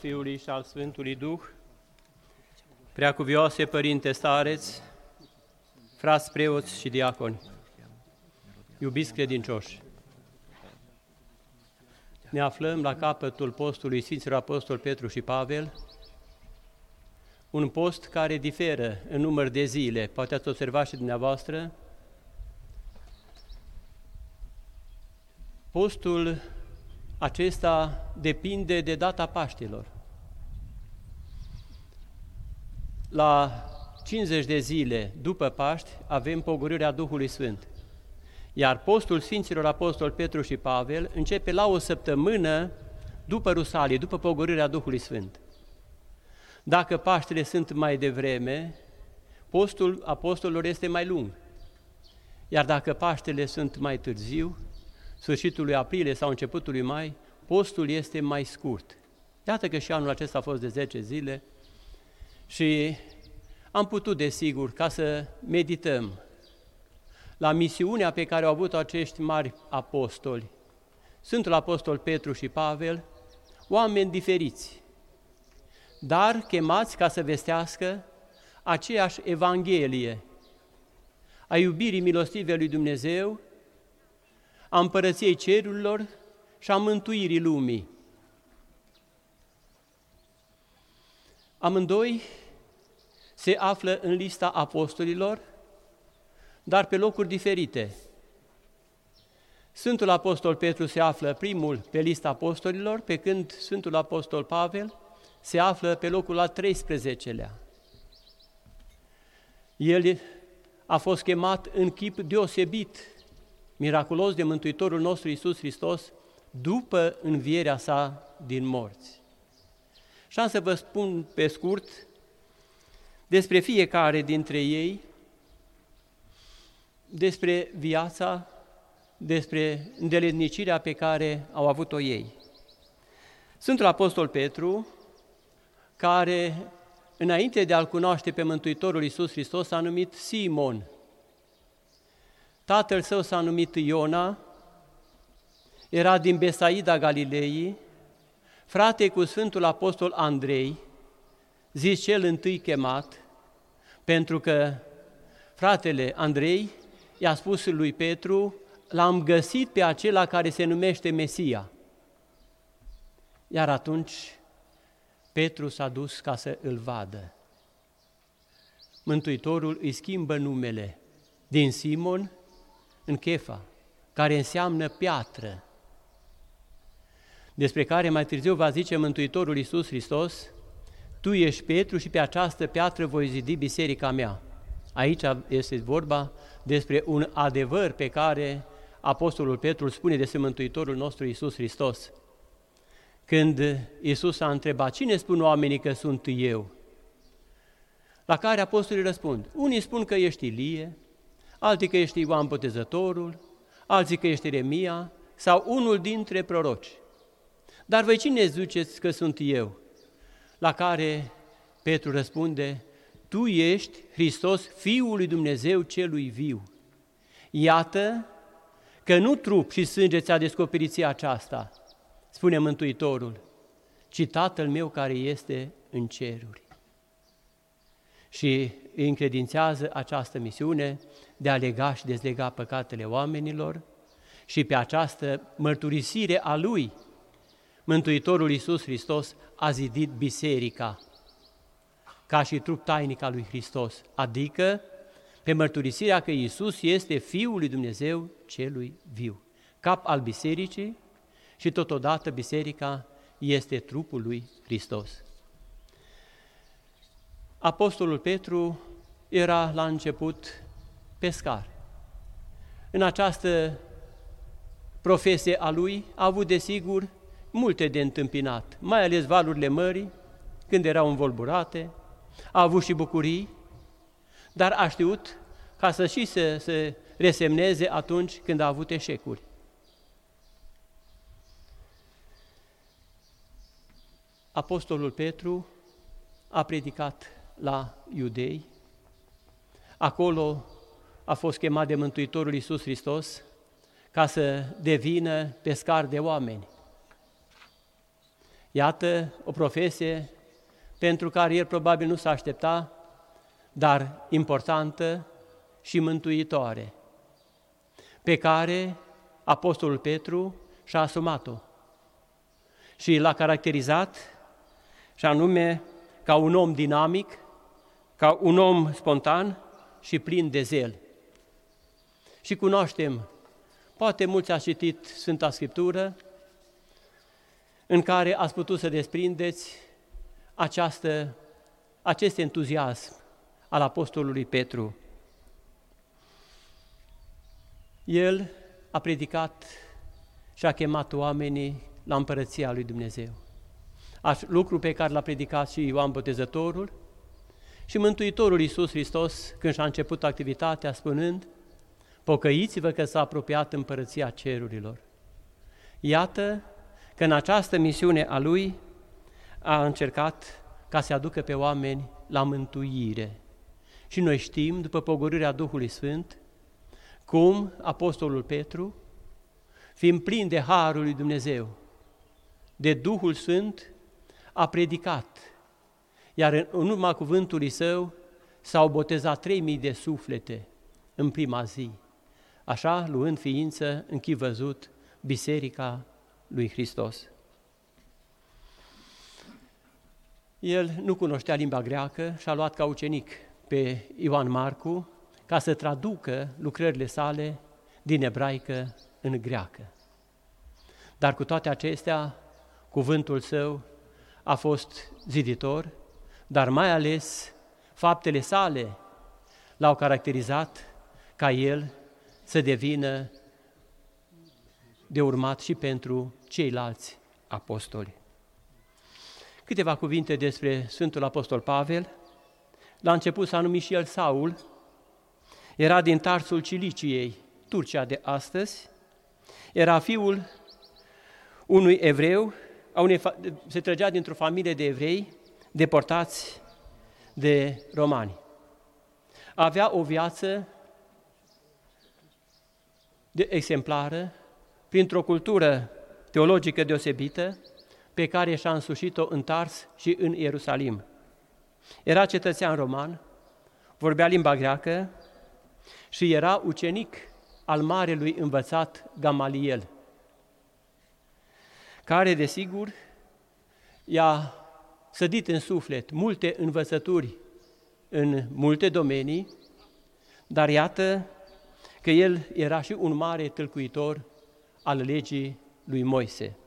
Fiului și al Sfântului Duh, Preacuvioase Părinte Stareț, frați preoți și diaconi, iubiți credincioși, ne aflăm la capătul postului Sfinților Apostol Petru și Pavel, un post care diferă în număr de zile, poate ați observat și dumneavoastră. Postul acesta depinde de data Paștilor. La 50 de zile după Paști avem pogorârea Duhului Sfânt, iar postul Sfinților Apostol Petru și Pavel începe la o săptămână după Rusalii, după pogorârea Duhului Sfânt. Dacă Paștele sunt mai devreme, postul apostolilor este mai lung, iar dacă Paștele sunt mai târziu, sfârșitul lui aprilie sau începutul lui mai, postul este mai scurt. Iată că și anul acesta a fost de 10 zile și am putut, desigur, ca să medităm la misiunea pe care au avut-o acești mari apostoli, Sfântul Apostol Petru și Pavel, oameni diferiți, dar chemați ca să vestească aceeași Evanghelie a iubirii milostive lui Dumnezeu, a împărăției cerurilor și a mântuirii lumii. Amândoi se află în lista apostolilor, dar pe locuri diferite. Sfântul Apostol Petru se află primul pe lista apostolilor, pe când Sfântul Apostol Pavel se află pe locul al 13-lea. El a fost chemat în chip deosebit, miraculos de Mântuitorul nostru Iisus Hristos, după învierea sa din morți. Și am să vă spun pe scurt despre fiecare dintre ei, despre viața, despre îndeletnicirea pe care au avut-o ei. Sfântul Apostol Petru, care înainte de a-L cunoaște pe Mântuitorul Iisus Hristos s-a numit Simon, tatăl său s-a numit Iona, era din Besaida Galilei, frate cu Sfântul Apostol Andrei, zis cel întâi chemat, pentru că fratele Andrei i-a spus lui Petru: l-am găsit pe acela care se numește Mesia. Iar atunci Petru s-a dus ca să îl vadă. Mântuitorul îi schimbă numele din Simon în Chefa, care înseamnă piatră, despre care mai târziu va zice Mântuitorul Iisus Hristos: tu ești Petru și pe această piatră voi zidi biserica mea. Aici este vorba despre un adevăr pe care Apostolul Petru îl spune despre Mântuitorul nostru Iisus Hristos. Când Iisus a întrebat: cine spun oamenii că sunt eu? La care apostolii răspund: unii spun că ești Ilie, alții că ești Ioan Botezătorul, alții că ești Ieremia sau unul dintre proroci. Dar voi cine ziceți că sunt eu? La care Petru răspunde: tu ești Hristos, Fiul lui Dumnezeu celui viu. Iată că nu trup și sânge ți-a descoperit ție aceasta, spune Mântuitorul, ci Tatăl meu care este în ceruri. Și îi încredințează această misiune de a lega și dezlega păcatele oamenilor și pe această mărturisire a Lui, Mântuitorul Iisus Hristos a zidit biserica ca și trup tainic al lui Hristos, adică pe mărturisirea că Iisus este Fiul lui Dumnezeu celui viu, cap al bisericii și totodată biserica este trupul lui Hristos. Apostolul Petru era la început pescar. În această profesie a lui a avut desigur multe de întâmpinat, mai ales valurile mării, când erau învolburate, a avut și bucurii, dar a știut ca să și se resemneze atunci când a avut eșecuri. Apostolul Petru a predicat la iudei, acolo a fost chemat de Mântuitorul Iisus Hristos ca să devină pescar de oameni. Iată o profesie pentru care el probabil nu s-a aștepta, dar importantă și mântuitoare, pe care Apostolul Petru și-a asumat-o și l-a caracterizat, și anume ca un om dinamic, ca un om spontan și plin de zel. Și cunoaștem, poate mulți ați citit Sfânta Scriptură, în care ați putut să desprindeți acest entuziasm al Apostolului Petru. El a predicat și a chemat oamenii la împărăția lui Dumnezeu. Lucru pe care l-a predicat și Ioan Botezătorul și Mântuitorul Iisus Hristos când și-a început activitatea spunând: pocăiți-vă că s-a apropiat împărăția cerurilor. Iată că în această misiune a Lui a încercat ca să aducă pe oameni la mântuire. Și noi știm, după pogorârea Duhului Sfânt, cum Apostolul Petru, fiind plin de Harul lui Dumnezeu, de Duhul Sfânt, a predicat, iar în urma cuvântului său s-au botezat 3.000 de suflete în prima zi, așa luând ființă în chip văzut Biserica lui Hristos. El nu cunoștea limba greacă și a luat ca ucenic pe Ioan Marcu ca să traducă lucrările sale din ebraică în greacă. Dar cu toate acestea, cuvântul său a fost ziditor, dar mai ales faptele sale l-au caracterizat ca el să devină de urmat și pentru ceilalți apostoli. Câteva cuvinte despre Sfântul Apostol Pavel. La început s-a numit și el Saul, era din Tarsul Ciliciei, Turcia de astăzi, era fiul unui evreu, se trăgea dintr-o familie de evrei deportați de romani. Avea o viață exemplară, printr-o cultură teologică deosebită, pe care și-a însușit-o în Tars și în Ierusalim. Era cetățean roman, vorbea limba greacă și era ucenic al marelui învățat Gamaliel, care, desigur, i-a sădit în suflet multe învățături în multe domenii, dar iată că el era și un mare tâlcuitor al legii lui Moise.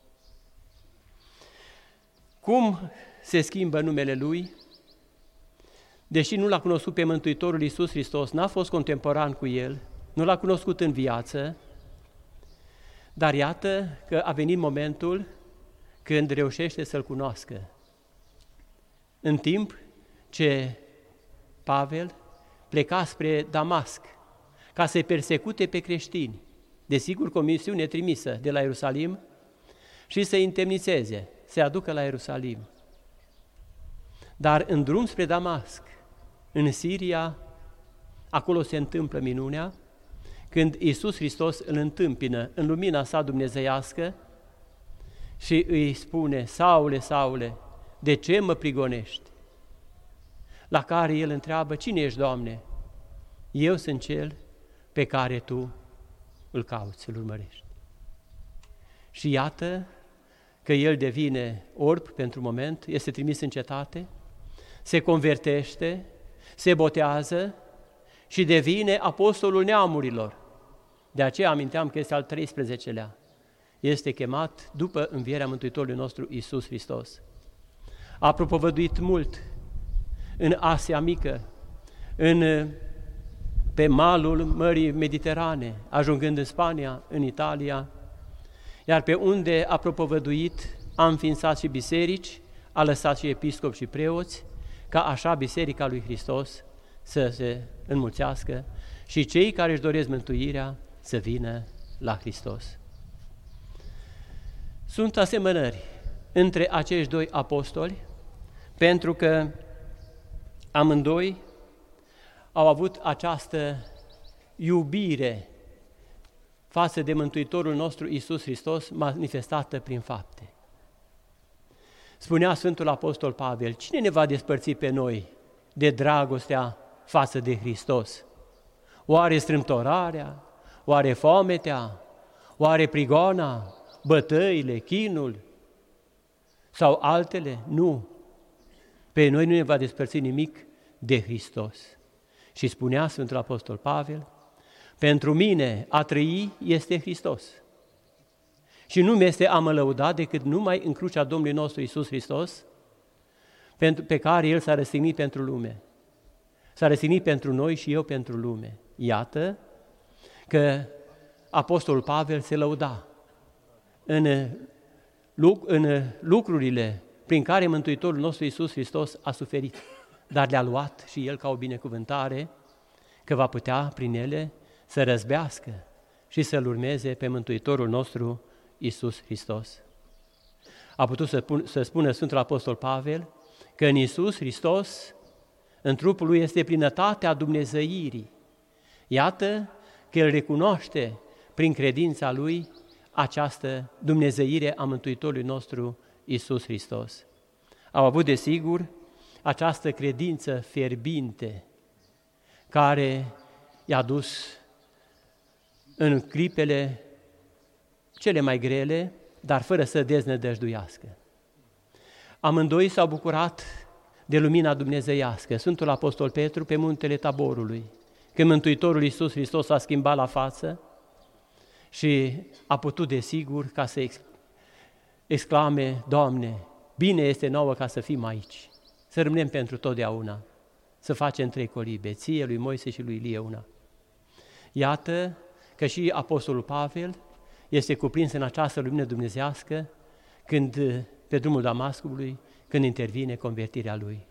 Cum se schimbă numele lui? Deși nu l-a cunoscut pe Mântuitorul Iisus Hristos, n-a fost contemporan cu el, nu l-a cunoscut în viață, dar iată că a venit momentul când reușește să-L cunoască. În timp ce Pavel pleca spre Damasc ca să-i persecute pe creștini, desigur cu o misiune trimisă de la Ierusalim, și să-i întemnițeze, să-i aducă la Ierusalim. Dar în drum spre Damasc, în Siria, acolo se întâmplă minunea, când Iisus Hristos îl întâmpină în lumina sa dumnezeiască și îi spune: Saule, Saule, de ce mă prigonești? La care el întreabă: cine ești, Doamne? Eu sunt cel pe care tu îl cauți, îl urmărești. Și iată că el devine orb pentru moment, este trimis în cetate, se convertește, se botează și devine apostolul neamurilor. De aceea aminteam că este al 13-lea. Este chemat după învierea Mântuitorului nostru Iisus Hristos. A propovăduit mult în Asia Mică, pe malul Mării Mediterane, ajungând în Spania, în Italia, iar pe unde a propovăduit, a înființat și biserici, a lăsat și episcopi și preoți, ca așa Biserica lui Hristos să se înmulțească și cei care își doresc mântuirea să vină la Hristos. Sunt asemănări între acești doi apostoli, pentru că amândoi au avut această iubire față de Mântuitorul nostru Iisus Hristos manifestată prin fapte. Spunea Sfântul Apostol Pavel, cine ne va despărți pe noi de dragostea față de Hristos? Oare strâmtorarea? Oare foametea? Oare prigoana? Bătăile? Chinul? Sau altele? Nu. Pe noi nu ne va despărți nimic de Hristos. Și spunea Sfântul Apostol Pavel, pentru mine a trăi este Hristos. Și nu mi-este a mă lăuda decât numai în crucea Domnului nostru Iisus Hristos, pe care El s-a răstignit pentru lume. S-a răstignit pentru noi și eu pentru lume. Iată că Apostolul Pavel se lăuda în lucrurile prin care Mântuitorul nostru Iisus Hristos a suferit, dar le-a luat și El ca o binecuvântare că va putea prin ele să răzbească și să-L urmeze pe Mântuitorul nostru Iisus Hristos. A putut să spună Sfântul Apostol Pavel că în Iisus Hristos, în trupul Lui, este plinătatea dumnezeirii. Iată că El recunoaște prin credința Lui această dumnezeire a Mântuitorului nostru Iisus Hristos. Au avut, desigur, această credință fierbinte care i-a dus în clipele cele mai grele, dar fără să deznădăjduiască. Amândoi s-au bucurat de lumina dumnezeiască. Sfântul Apostol Petru pe muntele Taborului, când Mântuitorul Iisus Hristos a schimbat la față și a putut, desigur, ca să exclame, Doamne, bine este nouă ca să fim aici, să rămânem pentru totdeauna, să facem 3 colibe, ție, lui Moise și lui Ilie una. Iată că și Apostolul Pavel este cuprins în această lumină dumnezeiască când, pe drumul Damascului, când intervine convertirea lui.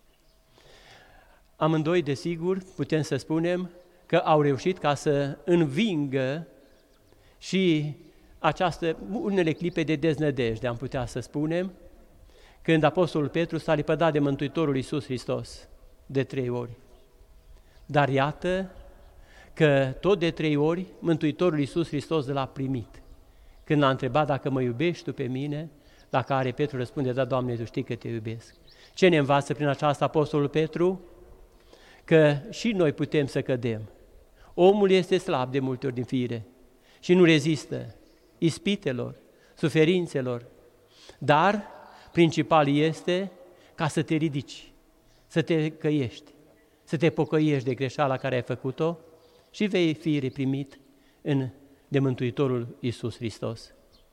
Amândoi, desigur, putem să spunem că au reușit ca să învingă și unele clipe de deznădejde, am putea să spunem, când Apostolul Petru s-a lepădat de Mântuitorul Iisus Hristos de 3 ori. Dar iată că tot de 3 ori Mântuitorul Iisus Hristos l-a primit. Când l-a întrebat dacă mă iubești tu pe mine, la care Petru răspunde, da, Doamne, Tu știi că te iubesc. Ce ne învață prin aceasta Apostolul Petru? Că și noi putem să cădem. Omul este slab de multe ori din fire și nu rezistă ispitelor, suferințelor, dar principal este ca să te ridici, să te căiești, să te pocăiești de greșeala care ai făcut-o și vei fi reprimit de Mântuitorul Iisus Hristos.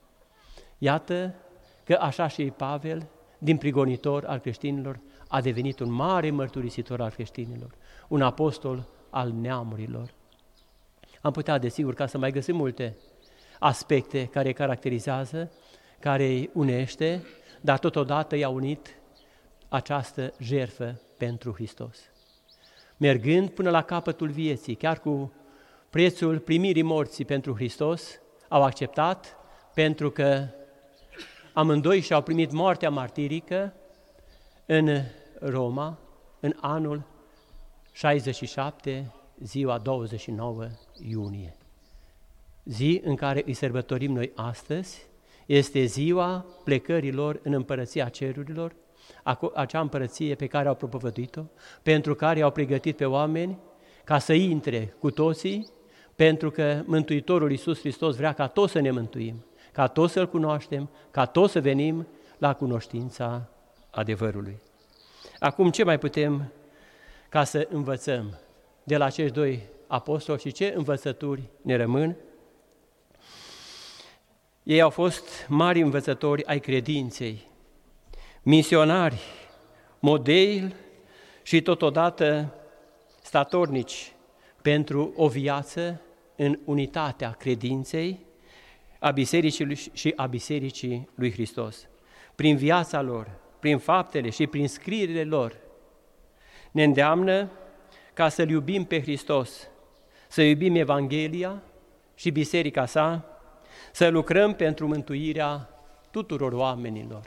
Iată că așa și Pavel, din prigonitor al creștinilor, a devenit un mare mărturisitor al creștinilor, un apostol al neamurilor. Am putea, desigur, ca să mai găsim multe aspecte care îi caracterizează, care îi unește, dar totodată i-a unit această jertfă pentru Hristos. Mergând până la capătul vieții, chiar cu prețul primirii morții pentru Hristos, au acceptat pentru că amândoi și-au primit moartea martirică în Roma, în anul 67, ziua 29 iunie. Zi în care îi sărbătorim noi astăzi, este ziua plecării lor în împărăția cerurilor, acea împărăție pe care au propovăduit-o, pentru care au pregătit pe oameni ca să intre cu toții, pentru că Mântuitorul Iisus Hristos vrea ca toți să ne mântuim, ca toți să-L cunoaștem, ca toți să venim la cunoștința adevărului. Acum, ce mai putem ca să învățăm de la acești 2 apostoli și ce învățături ne rămân? Ei au fost mari învățători ai credinței, misionari, modeli și totodată statornici pentru o viață în unitatea credinței a bisericii și a bisericii lui Hristos. Prin viața lor, prin faptele și prin scrierile lor, ne îndeamnă ca să-L iubim pe Hristos, să iubim Evanghelia și biserica sa, să lucrăm pentru mântuirea tuturor oamenilor.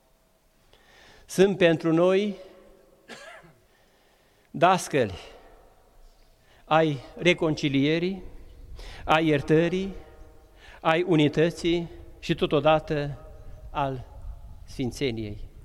Sunt pentru noi dascăli ai reconcilierii, ai iertării, ai unității și totodată al sfințeniei.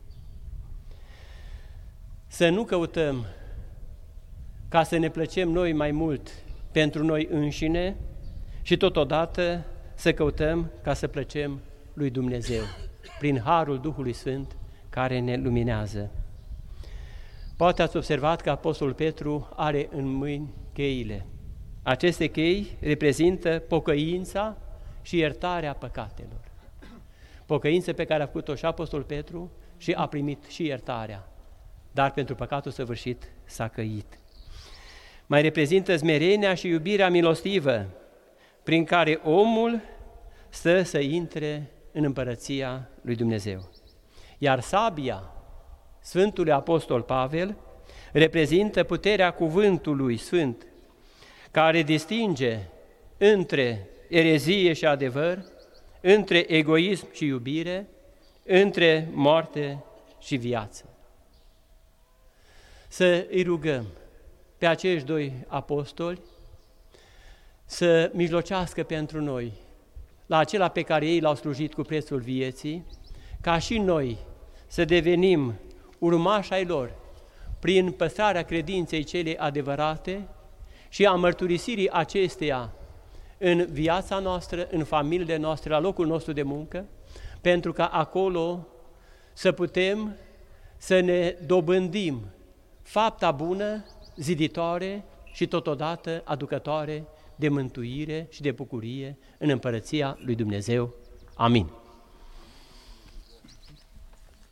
să nu căutăm ca să ne plăcem noi mai mult pentru noi înșine și totodată să căutăm ca să plăcem lui Dumnezeu, prin harul Duhului Sfânt care ne luminează. Poate ați observat că Apostolul Petru are în mâini cheile. Aceste chei reprezintă pocăința și iertarea păcatelor. Pocăință pe care a făcut-o și Apostolul Petru și a primit și iertarea, dar pentru păcatul săvârșit s-a căit. Mai reprezintă smerenia și iubirea milostivă, prin care omul stă să intre în împărăția lui Dumnezeu. Iar sabia Sfântului Apostol Pavel reprezintă puterea cuvântului sfânt, care distinge între erezie și adevăr, între egoism și iubire, între moarte și viață. Să îi rugăm pe acești doi apostoli să mijlocească pentru noi la acela pe care ei l-au slujit cu prețul vieții, ca și noi să devenim urmași ai lor prin păstrarea credinței cele adevărate și a mărturisirii acesteia în viața noastră, în familiile noastre, la locul nostru de muncă, pentru ca acolo să putem să ne dobândim fapta bună, ziditoare și totodată aducătoare de mântuire și de bucurie în împărăția lui Dumnezeu. Amin.